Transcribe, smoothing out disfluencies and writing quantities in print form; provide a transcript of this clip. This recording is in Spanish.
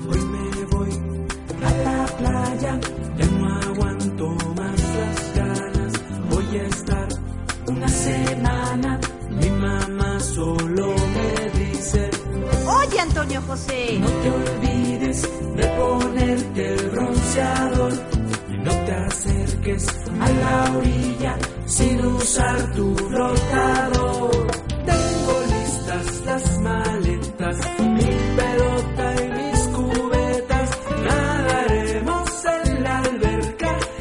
Hoy me voy a la playa, ya no aguanto más las ganas. Voy a estar una semana, mi mamá solo me dice: Oye, Antonio José, no te olvides de ponerte el bronceador y no te acerques a la orilla sin usar tu flotador.